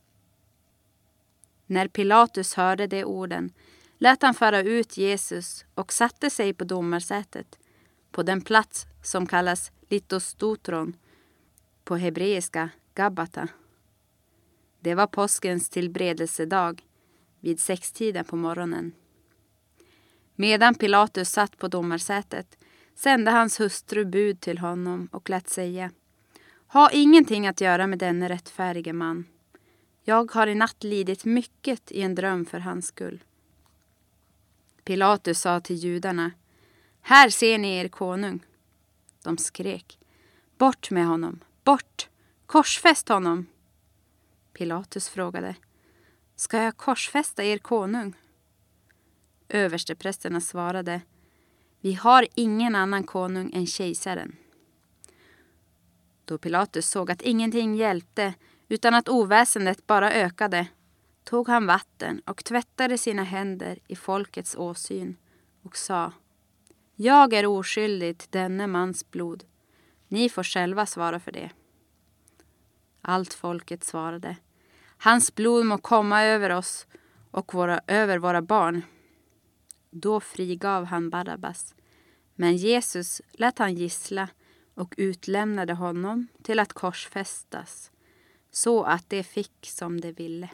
D: När Pilatus hörde de orden lät han föra ut Jesus och satte sig på domarsätet, på den plats som kallas Litostotron, på hebreiska Gabata. Det var påskens tillberedelsedag vid 6-tiden på morgonen. Medan Pilatus satt på domarsätet sände hans hustru bud till honom och lät säga: Ha ingenting att göra med denne rättfärdige man. Jag har i natt lidit mycket i en dröm för hans skull. Pilatus sa till judarna: här ser ni er konung. De skrek: bort med honom, bort, korsfäst honom. Pilatus frågade: ska jag korsfästa er konung? Översteprästerna svarade: vi har ingen annan konung än kejsaren. Då Pilatus såg att ingenting hjälpte utan att oväsendet bara ökade, tog han vatten och tvättade sina händer i folkets åsyn och sa: jag är oskyldig till denne mans blod. Ni får själva svara för det. Allt folket svarade: hans blod må komma över oss och över våra barn. Då frigav han Barabbas, men Jesus lät han gissla och utlämnade honom till att korsfästas, så att det fick som det ville.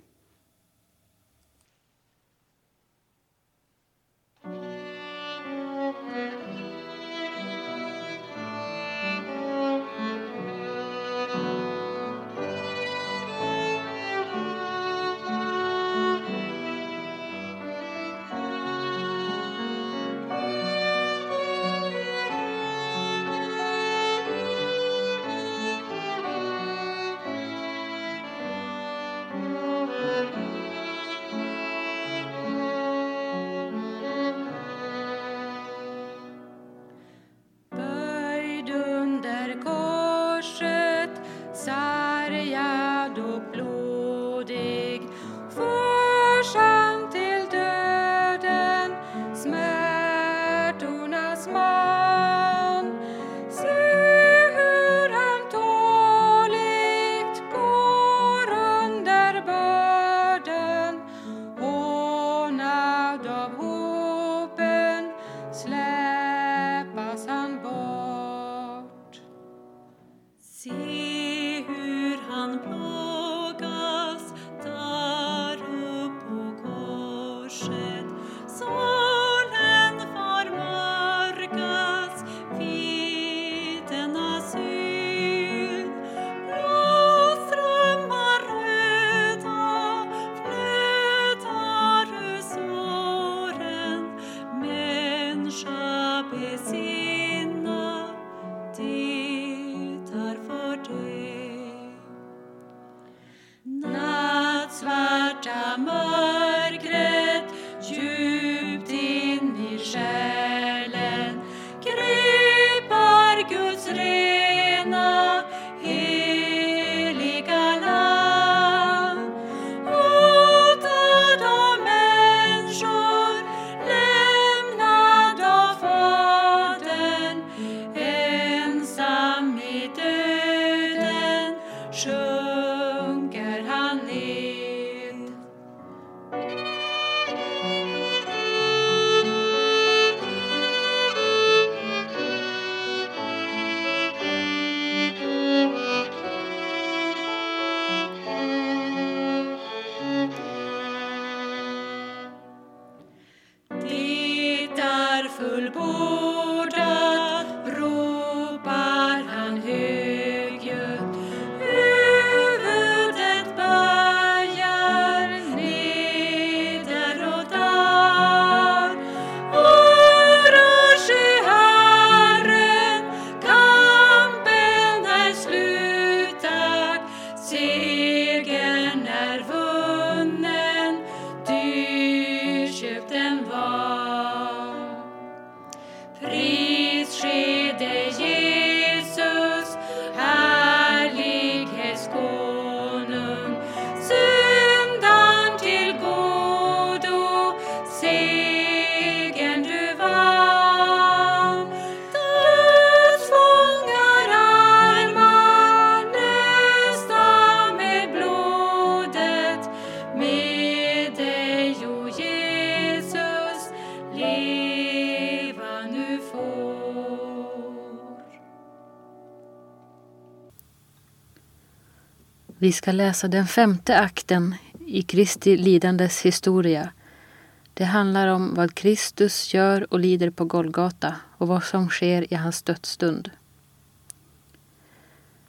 A: Vi ska läsa den 5:e akten i Kristi lidandes historia. Det handlar om vad Kristus gör och lider på Golgata och vad som sker i hans dödsstund.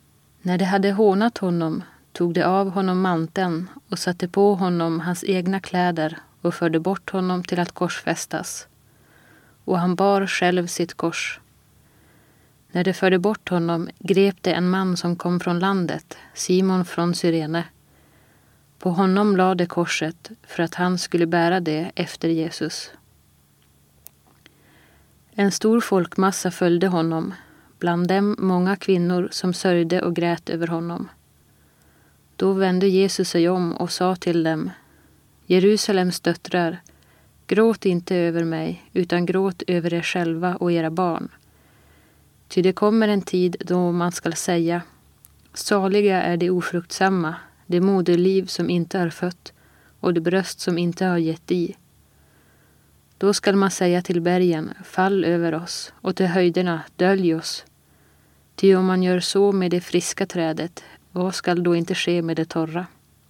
A: När de hade hånat honom tog de av honom manteln och satte på honom hans egna kläder och förde bort honom till att korsfästas. Och han bar själv sitt kors. När de förde bort honom grep det en man som kom från landet, Simon från Cyrene. På honom lade korset för att han skulle bära det efter Jesus. En stor folkmassa följde honom, bland dem många kvinnor som sörjde och grät över honom. Då vände Jesus sig om och sa till dem: Jerusalems döttrar, gråt inte över mig, utan gråt över er själva och era barn. Ty det kommer en tid då man skall säga: saliga är de ofruktsamma, det moderliv som inte är fött och det bröst som inte har gett i. Då skall man säga till bergen: fall över oss, och till höjderna: dölj oss. Ty om man gör så med det friska trädet, vad skall då inte ske med det torra?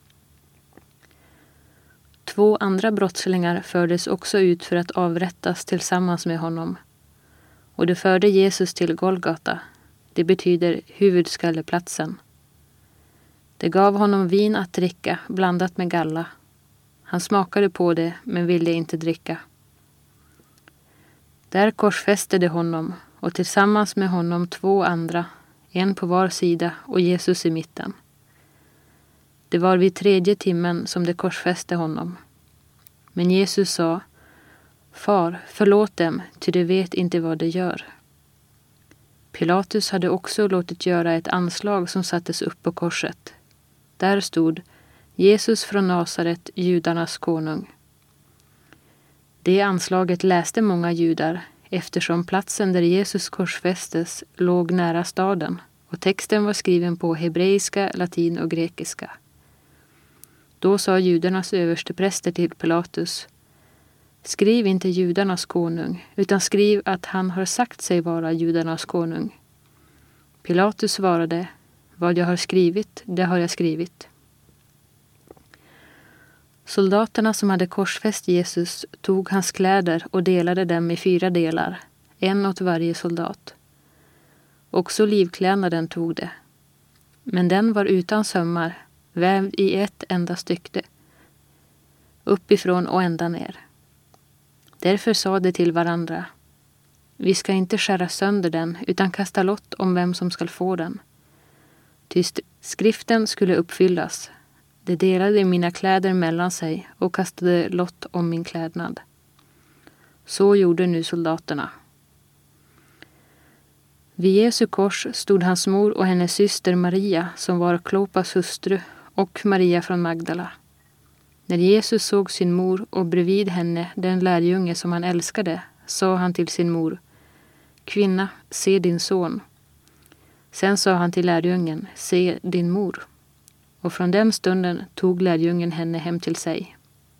A: 2 andra brottslingar fördes också ut för att avrättas tillsammans med honom. Och de förde Jesus till Golgata, det betyder huvudskalleplatsen. De gav honom vin att dricka blandat med galla. Han smakade på det men ville inte dricka. Där korsfäste de honom och tillsammans med honom 2 andra, en på var sida och Jesus i mitten. Det var vid 3:e timmen som de korsfäste honom. Men Jesus sa: Far, förlåt dem, ty de vet inte vad de gör. Pilatus hade också låtit göra ett anslag som sattes upp på korset. Där stod: Jesus från Nasaret, judarnas konung. Det anslaget läste många judar, eftersom platsen där Jesus korsfästes låg nära staden och texten var skriven på hebreiska, latin och grekiska. Då sa judarnas överstepräster till Pilatus: skriv inte judarnas konung, utan skriv att han har sagt sig vara judarnas konung. Pilatus svarade: vad jag har skrivit, det har jag skrivit. Soldaterna som hade korsfäst Jesus tog hans kläder och delade dem i 4 delar, en åt varje soldat. Också livklädnaden tog det. Men den var utan sömmar, vävd i ett enda stycke, uppifrån och ända ner. Därför sa de till varandra: vi ska inte skära sönder den, utan kasta lott om vem som skall få den. Ty skriften skulle uppfyllas. De delade mina kläder mellan sig och kastade lott om min klädnad. Så gjorde nu soldaterna. Vid Jesu kors stod hans mor och hennes syster Maria, som var Klopas hustru, och Maria från Magdala. När Jesus såg sin mor och bredvid henne den lärjunge som han älskade, sa han till sin mor: kvinna, se din son. Sen sa han till lärjungen: se din mor. Och från den stunden tog lärjungen henne hem till sig.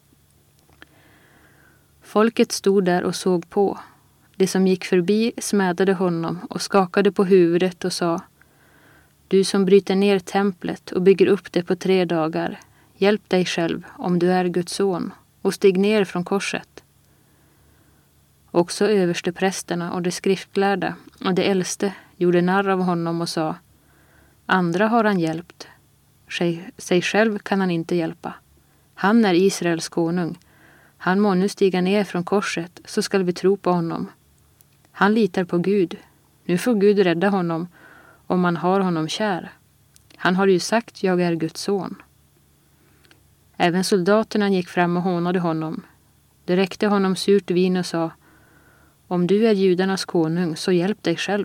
A: Folket stod där och såg på. De som gick förbi smädade honom och skakade på huvudet och sa: du som bryter ner templet och bygger upp det på 3 dagar, hjälp dig själv om du är Guds son och stig ner från korset. Också översteprästerna och de skriftlärda och de äldste gjorde narr av honom och sa: andra har han hjälpt, sig själv kan han inte hjälpa. Han är Israels konung. Han må nu stiga ner från korset, så skall vi tro på honom. Han litar på Gud. Nu får Gud rädda honom om man har honom kär. Han har ju sagt: jag är Guds son. Även soldaterna gick fram och hånade honom. De räckte honom surt vin och sa: om du är judarnas konung, så hjälp dig själv.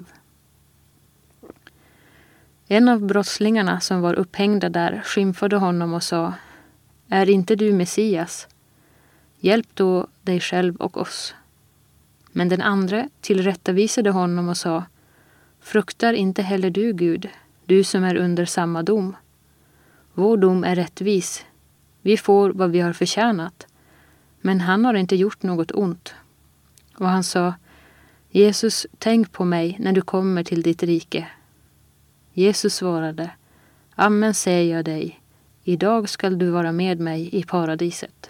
A: En av brottslingarna som var upphängda där skymfade honom och sa: är inte du Messias? Hjälp då dig själv och oss. Men den andra tillrättavisade honom och sa: fruktar inte heller du Gud, du som är under samma dom? Vår dom är rättvis. Vi får vad vi har förtjänat. Men han har inte gjort något ont. Och han sa: Jesus, tänk på mig när du kommer till ditt rike. Jesus svarade: amen säger jag dig, idag skall du vara med mig i paradiset.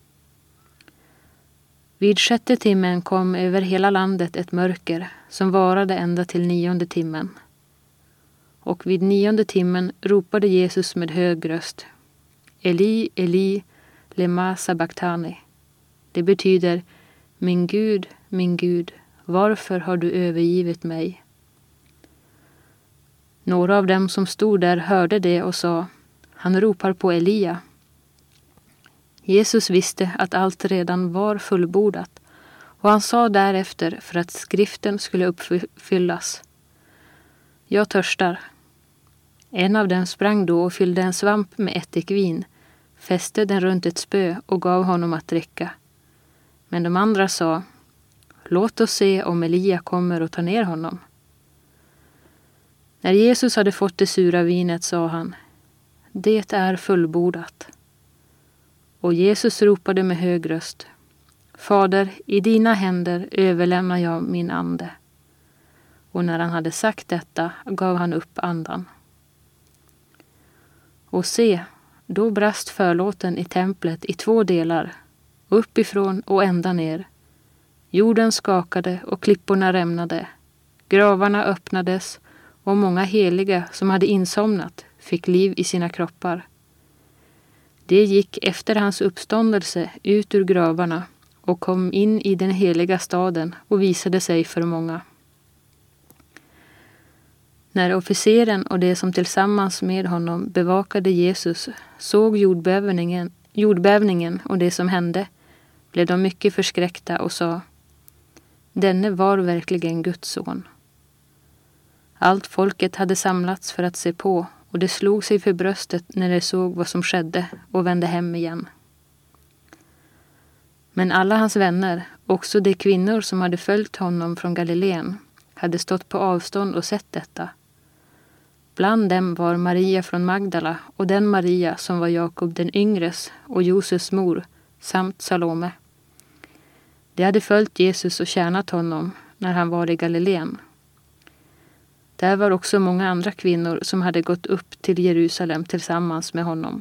A: Vid 6:e timmen kom över hela landet ett mörker som varade ända till 9:e timmen. och vid 9:e timmen ropade Jesus med hög röst: Eli, Eli, lema sabachthani. Det betyder: min Gud, varför har du övergivit mig? Några av dem som stod där hörde det och sa: han ropar på Elia. Jesus visste att allt redan var fullbordat, och han sa därefter för att skriften skulle uppfyllas: jag törstar. En av dem sprang då och fyllde en svamp med ättikvin, fäste den runt ett spö och gav honom att dricka. Men de andra sa: låt oss se om Elia kommer och tar ner honom. När Jesus hade fått det sura vinet sa han: det är fullbordat. Och Jesus ropade med hög röst: Fader, i dina händer överlämnar jag min ande. Och när han hade sagt detta gav han upp andan. Och se, då brast förlåten i templet i 2 delar, uppifrån och ända ner. Jorden skakade och klipporna rämnade. Gravarna öppnades och många heliga som hade insomnat fick liv i sina kroppar. Det gick efter hans uppståndelse ut ur gravarna och kom in i den heliga staden och visade sig för många. När officeren och de som tillsammans med honom bevakade Jesus såg jordbävningen och det som hände, blev de mycket förskräckta och sa: denne var verkligen Guds son. Allt folket hade samlats för att se på, och det slog sig för bröstet när de såg vad som skedde och vände hem igen. Men alla hans vänner, också de kvinnor som hade följt honom från Galileen, hade stått på avstånd och sett detta. Bland dem var Maria från Magdala och den Maria som var Jakob den yngres och Josefs mor, samt Salome. De hade följt Jesus och tjänat honom när han var i Galileen. Där var också många andra kvinnor som hade gått upp till Jerusalem tillsammans med honom.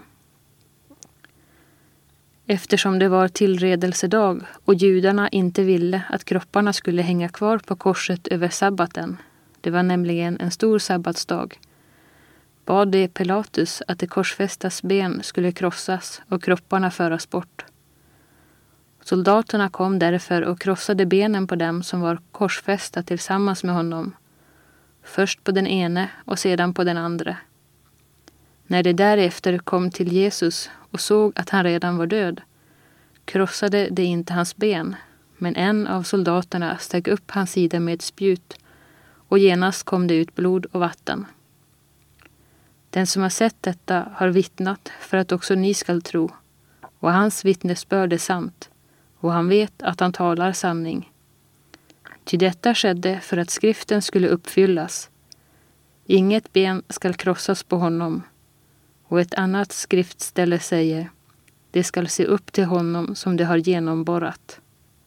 A: Eftersom det var tillredelsedag och judarna inte ville att kropparna skulle hänga kvar på korset över sabbaten, det var nämligen en stor sabbatsdag, bad de Pilatus att de korsfästas ben skulle krossas och kropparna föras bort. Soldaterna kom därför och krossade benen på dem som var korsfästa tillsammans med honom, först på den ene och sedan på den andra. När de därefter kom till Jesus och såg att han redan var död, krossade de inte hans ben, men en av soldaterna steg upp hans sida med ett spjut, och genast kom det ut blod och vatten. Den som har sett detta har vittnat för att också ni skall tro, och hans vittnesbörd är sant, och han vet att han talar sanning. Ty detta skedde för att skriften skulle uppfyllas: inget ben skall krossas på honom. Och ett annat skriftställe säger: det skall se upp till honom som det har genomborrat.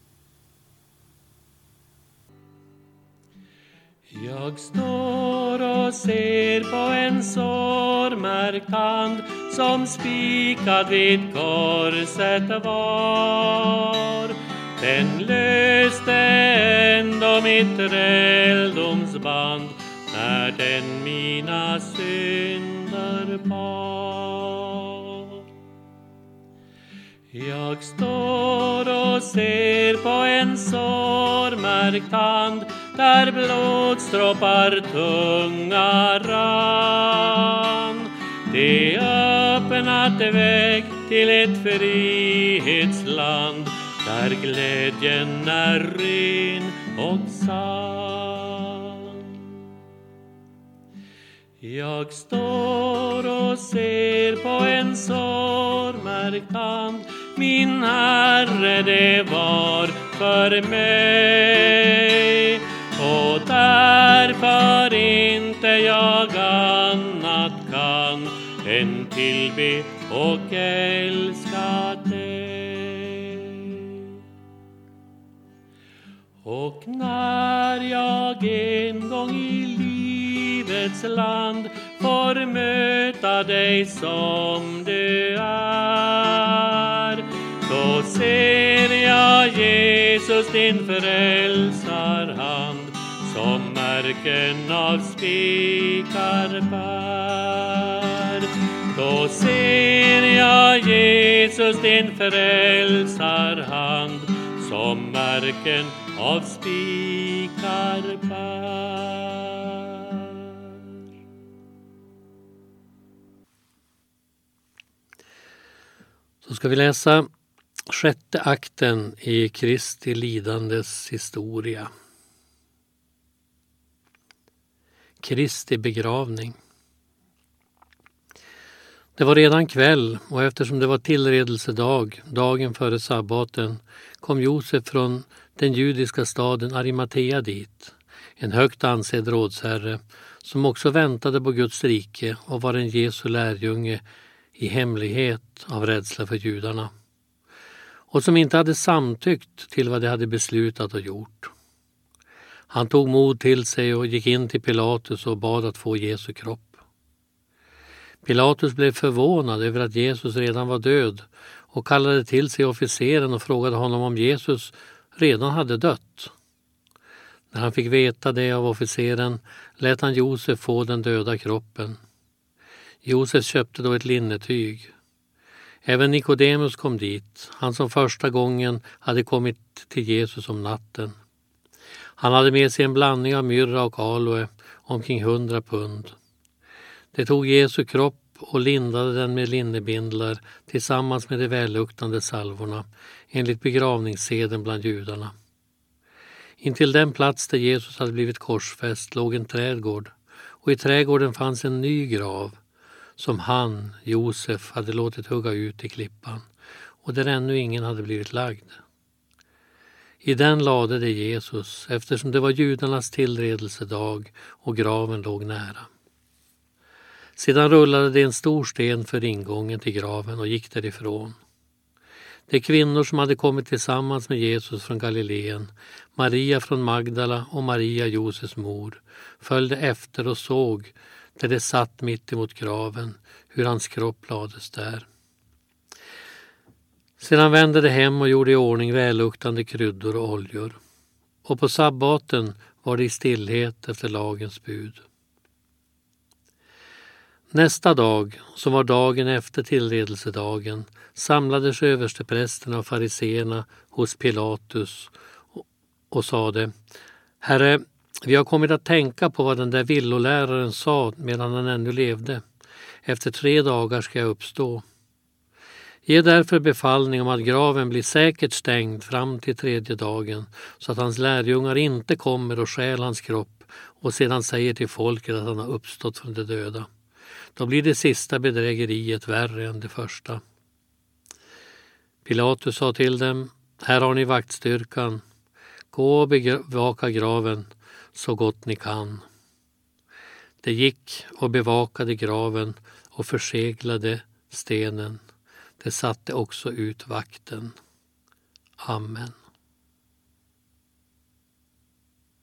E: Jag står och ser på en sårmärkt hand som spikad vid korset var. Den löste ändå mitt träldomsband när den mina synder bar. Jag står och ser på en sårmärkt hand där blodsdroppar tunga rann. Det öppnat väg till ett frihetsland där glädjen är ren och sann. Jag står och ser på en sårmärkt hand, min Herre det var för mig. Och därför inte jag annat kan än tillbe och älska dig. Och när jag en gång i livets land får möta dig som du är, då ser jag Jesus din frälsarhand som är marken av spikar bär. Då ser jag Jesus din frälsarhand som marken av spikar bär.
C: Så ska vi läsa 6:e akten i Kristi lidandes historia. Kristi begravning. Det var redan kväll och eftersom det var tillredelsedag, dagen före sabbaten, kom Josef från den judiska staden Arimatea dit, en högt ansedd rådsherre som också väntade på Guds rike och var en Jesu lärjunge i hemlighet av rädsla för judarna, och som inte hade samtyckt till vad de hade beslutat och gjort. Han tog mod till sig och gick in till Pilatus och bad att få Jesu kropp. Pilatus blev förvånad över att Jesus redan var död och kallade till sig officeren och frågade honom om Jesus redan hade dött. När han fick veta det av officeren lät han Josef få den döda kroppen. Josef köpte då ett linnetyg. Även Nikodemus kom dit, han som första gången hade kommit till Jesus om natten. Han hade med sig en blandning av myrra och aloe, omkring 100 pund. De tog Jesu kropp och lindade den med linnebindlar tillsammans med de välluktande salvorna, enligt begravningsseden bland judarna. Intill den plats där Jesus hade blivit korsfäst låg en trädgård, och i trädgården fanns en ny grav som han, Josef, hade låtit hugga ut i klippan och där ännu ingen hade blivit lagd. I den lade de Jesus eftersom det var judarnas tillredelsedag och graven låg nära. Sedan rullade det en stor sten för ingången till graven och gick därifrån. De kvinnor som hade kommit tillsammans med Jesus från Galileen, Maria från Magdala och Maria, Josefs mor, följde efter och såg där det satt mitt emot graven, hur hans kropp lades där. Sedan vände de hem och gjorde i ordning välluktande kryddor och oljor. Och på sabbaten var det i stillhet efter lagens bud. Nästa dag, som var dagen efter tillredelsedagen, samlades översteprästerna och fariseerna hos Pilatus och sade: Herre, vi har kommit att tänka på vad den där villoläraren sa medan han ännu levde. Efter 3 dagar ska jag uppstå. Ge därför befallning om att graven blir säkert stängd fram till 3:e dagen, så att hans lärjungar inte kommer och stjäl hans kropp och sedan säger till folket att han har uppstått från de döda. Då blir det sista bedrägeriet värre än det första. Pilatus sa till dem: Här har ni vaktstyrkan. Gå och bevaka graven så gott ni kan. De gick och bevakade graven och förseglade stenen. De satte också ut vakten. Amen.